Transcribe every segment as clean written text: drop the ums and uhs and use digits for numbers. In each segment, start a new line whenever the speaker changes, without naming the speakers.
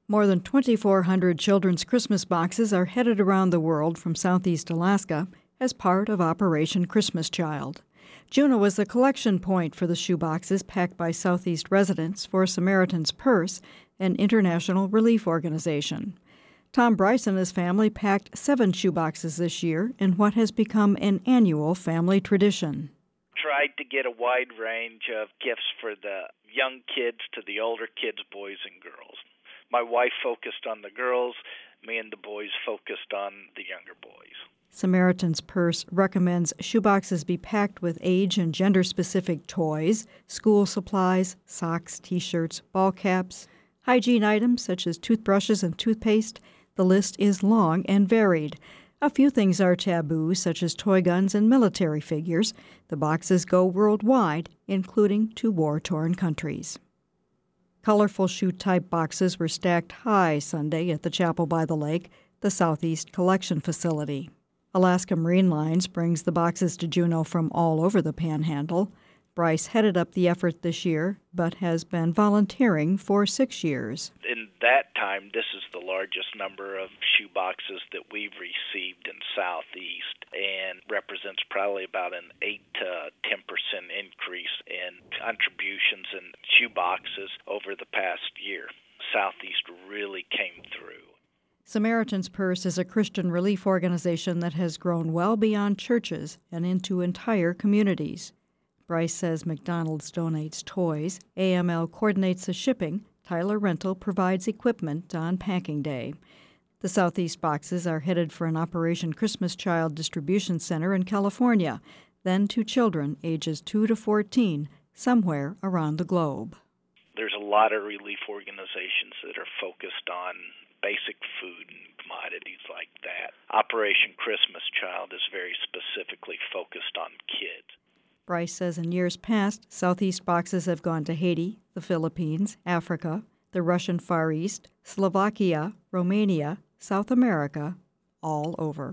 More than 2,400 children's Christmas boxes are headed around the world from Southeast Alaska as part of Operation Christmas Child. Juneau was the collection point for the shoeboxes packed by Southeast residents for Samaritan's Purse, an international relief organization. Tom Bryce and his family packed 7 shoeboxes this year in what has become an annual family tradition.
Tried to get a wide range of gifts for the young kids to the older kids, boys and girls. My wife focused on the girls, me and the boys focused on the younger boys.
Samaritan's Purse recommends shoeboxes be packed with age and gender-specific toys, school supplies, socks, T-shirts, ball caps, hygiene items such as toothbrushes and toothpaste. The list is long and varied. A few things are taboo, such as toy guns and military figures. The boxes go worldwide, including to war-torn countries. Colorful shoe-type boxes were stacked high Sunday at the Chapel by the Lake, the Southeast Collection Facility. Alaska Marine Lines brings the boxes to Juneau from all over the Panhandle. Bryce headed up the effort this year, but has been volunteering for 6 years.
In that time, this is the largest number of shoe boxes that we've received in Southeast, and represents probably about an 8 to 10% increase in contributions in shoe boxes over the past year. Southeast really came through.
Samaritan's Purse is a Christian relief organization that has grown well beyond churches and into entire communities. Bryce says McDonald's donates toys, AML coordinates the shipping, Tyler Rental provides equipment on packing day. The Southeast boxes are headed for an Operation Christmas Child distribution center in California, then to children ages 2 to 14, somewhere around the globe.
There's a lot of relief organizations that are focused on basic food and commodities like that. Operation Christmas Child is very specifically focused on kids.
Bryce says in years past, Southeast boxes have gone to Haiti, the Philippines, Africa, the Russian Far East, Slovakia, Romania, South America, all over.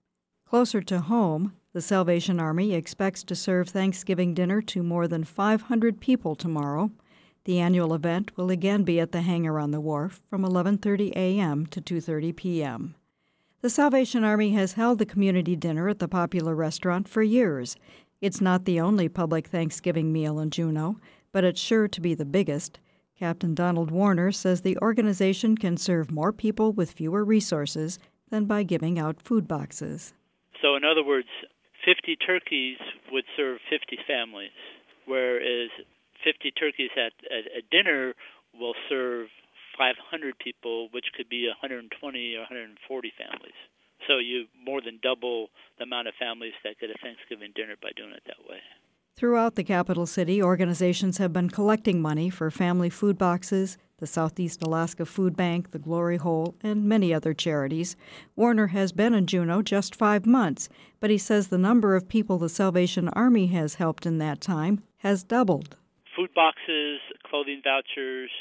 Closer to home, the Salvation Army expects to serve Thanksgiving dinner to more than 500 people tomorrow. The annual event will again be at the hangar on the wharf from 11:30 a.m. to 2:30 p.m. The Salvation Army has held the community dinner at the popular restaurant for years. It's not the only public Thanksgiving meal in Juneau, but it's sure to be the biggest. Captain Donald Warner says the organization can serve more people with fewer resources than by giving out food boxes.
So in other words, 50 turkeys would serve 50 families, whereas 50 turkeys at dinner will serve 500 people, which could be 120 or 140 families. So you more than double the amount of families that get a Thanksgiving dinner by doing it that way.
Throughout the capital city, organizations have been collecting money for family food boxes, the Southeast Alaska Food Bank, the Glory Hole, and many other charities. Warner has been in Juneau just 5 months, but he says the number of people the Salvation Army has helped in that time has doubled.
Food boxes, clothing vouchers,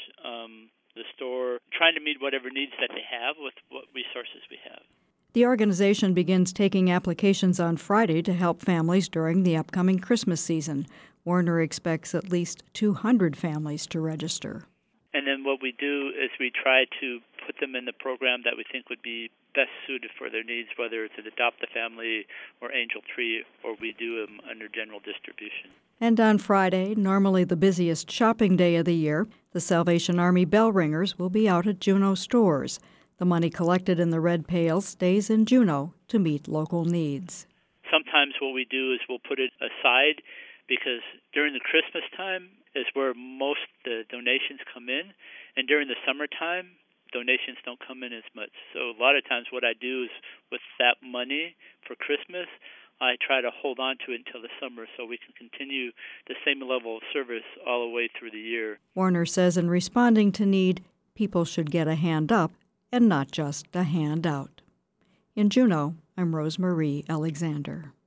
the store, trying to meet whatever needs that they have with what resources we have.
The organization begins taking applications on Friday to help families during the upcoming Christmas season. Warner expects at least 200 families to register.
And then what we do is we try to put them in the program that we think would be best suited for their needs, whether it's an Adopt a Family or Angel Tree, or we do them under general distribution.
And on Friday, normally the busiest shopping day of the year, the Salvation Army bell ringers will be out at Juneau stores. The money collected in the red pails stays in Juneau to meet local needs.
Sometimes what we do is we'll put it aside because during the Christmas time is where most the donations come in, and during the summertime, donations don't come in as much. So a lot of times what I do is with that money for Christmas, I try to hold on to it until the summer so we can continue the same level of service all the way through the year.
Warner says in responding to need, people should get a hand up and not just a hand out. In Juneau, I'm Rosemarie Alexander.